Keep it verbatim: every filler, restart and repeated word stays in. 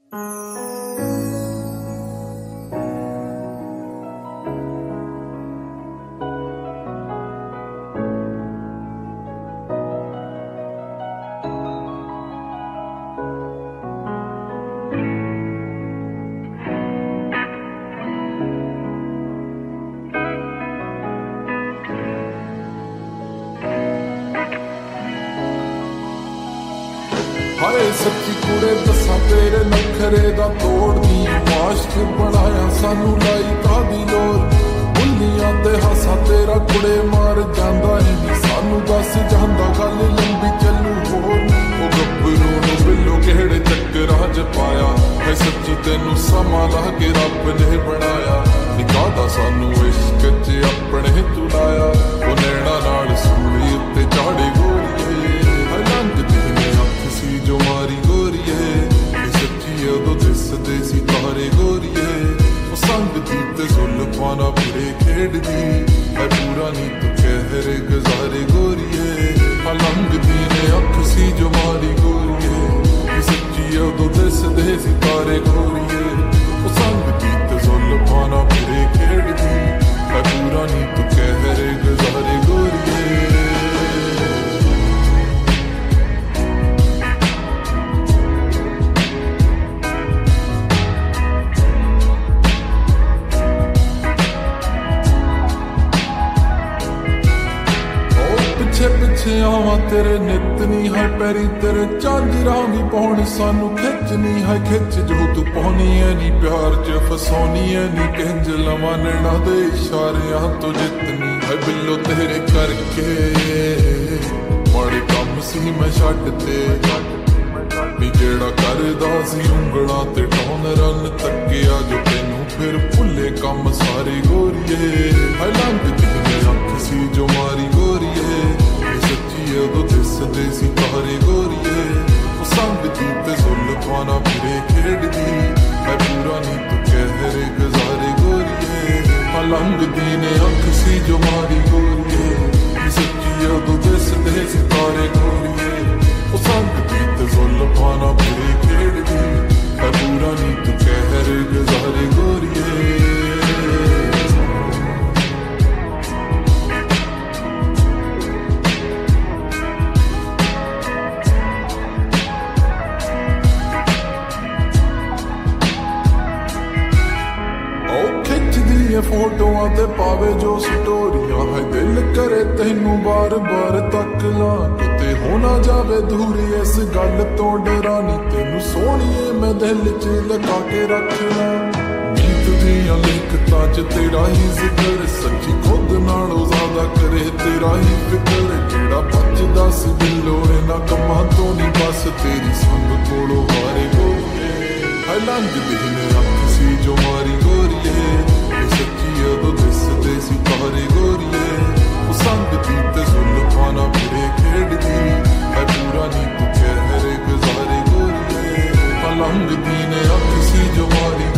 हाय सच्ची कुड़े दसा तेरे नखरे दा तोड़नी माश्क बनाया सानू लाई कादी लोर बुल्लियां ते हासा तेरा कुड़े मार जांदा ही सानू दस जांदा गल लंबी चलू होर ओ गब्बरू नू बिल्लो केड़े चक्करां च पाया है सच्ची तेनू समा ला के रब ने बनाया निकादा सानू इश्क च अपने तू लाया ओ नैना नाल सूली उत्ते चाड़े गोरीए है लंघदी ने अख सी जो मारी गोरीए सच्ची उदों दिसदे सी तारे गोरीए संगदी ते जुल्फां नाल फिरे खेडदी है पूरा नी तू कहरे गुजारे गोरीए लंघदी ने अख सी जो मारी गोरीए सच्ची उदों दिसदे सी तारे गोरीए संगदी ते जुल्फां नाल फिरे खेडदी है पूरा नी तू कहरे गुजारे गोरीए पिछे पिछे आवा तेरे नित नी है पैरी तेरे झांजरा भी पाउण सानू खिच नी है खिच जो तू पाउनी है नी प्यार च फसाउनी है नी किंज लवां नैना दे इशारियां तो जितनी है बिल्लो तेरे करके माड़े कम सी मैं छड्ड ते नी जेड़ा करदा सी उंगलां ते टौन रन तक्किया जो तैनू फिर भुल्ले कम सारे गोरीए है लंघदी ने अख सी जो मारी गोरीए सच्ची उदों दिसदे सी तारे गोरीए संगदी ते जुल्फां नाल फिरे खेडदी है पूरा नी तू कहरे गुजारे गोरीए लंघदी ने अख सी जो मारी गोरीए सच्ची उदों दिसदे सी तारे गोरीए संगदी ते जुल्फां नाल फिरे खेडदी है पूरा नी तू कहरे गुजारे गोरीए फोटोआं ते पावे जो स्टोरियां है दिल करे तैनू बार बार तक ला किते हो ना जावे दूरी इस गल तो डरानी तेनू सोहणीए मैं दिल च लगा के रखना गीत दियां लिखतां च तेरा ही जिक्र सच्ची खुद नालों ज्यादा करे तेरा ही फिक्र जेड़ा बचदा सी दिलों इन्हां कम्मां तो नहीं बस तेरी संग कोलों हारे गोरीए है लंघदी ने अख सी जो मारी गोरीए सच्ची उदों दिसदे सी तारे गोरीए संगदी ते जुल्फां नाल फिरे खेडदी है पूरा नी तू कहरे गुजारे गोरीए लंघदी ने अख सी जो मारी